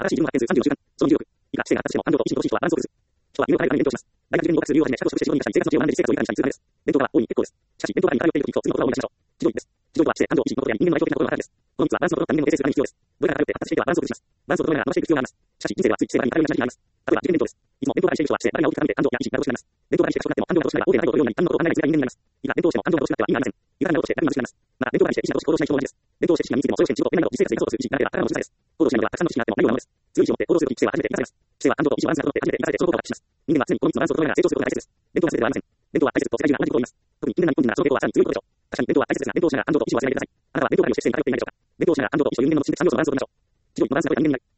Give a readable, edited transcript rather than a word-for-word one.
新しい自分を発見する36週間。その重力。以下、知性が発達しても感情と意識の進歩はバランスを崩す。人は夢を叶えるために勉強します。大学受験に合格する理由をはじめ、社会として使用に生活の知を学んで生活を豊かにしたりするためです。勉強が多いに結構です。しかし、勉強がに偏っている時と次の言葉をお願いしましょう。自動力です。自動力は知性、感情、意識のことや人間の内的なことが働きです。この3つはバランスの整った人間の形成するために必要です。どれかが偏って発達していてはバランスを崩します。バランスを整えながら伸ばしていく必要があります。しかし、人生ではつい知性がに偏りがちになります。例えば、受験勉強です。いつも勉強ばかりしている人は知性、誰が大きく傾いて感情や意識が欲しくなります。勉強ばかりして賢くなっても感情が欲しくなれば大手な内容というように何のことを考えない強い人間になります。以下、勉強をしても感情が欲しくなっては意味がありません。豊かなことをして楽になるしくなります。また、勉強ばかりして意識が欲しく行動しない人も同じです。勉強をして知識が身についてもそれをして仕事、夢など実生活で活かそうとする意識がなければただの無知さです。行動しないのではたくさんの知識があっても何もないのです。強い意志を持って行動するとき知性は初めて満たされます。知性は感情と意志のバランスが整って初めて満たされてその効果を発揮します。人間は常にこの3つのバランスを整えながら成長することが大切です。勉強は全てではありません。勉強は大切と世界中が同じことを言います。特に人間が日本人ならその傾向はさらに強いことでしょう。確かに勉強は大切ですが、勉強をしながら感情と意志を忘れないでください。あなたは勉強会をして知性に頼っていないでしょうか。勉強をしながら感情と意志を有限の持ちに感情のバランスを取りましょう。自動力のバランスが取れた人間になる。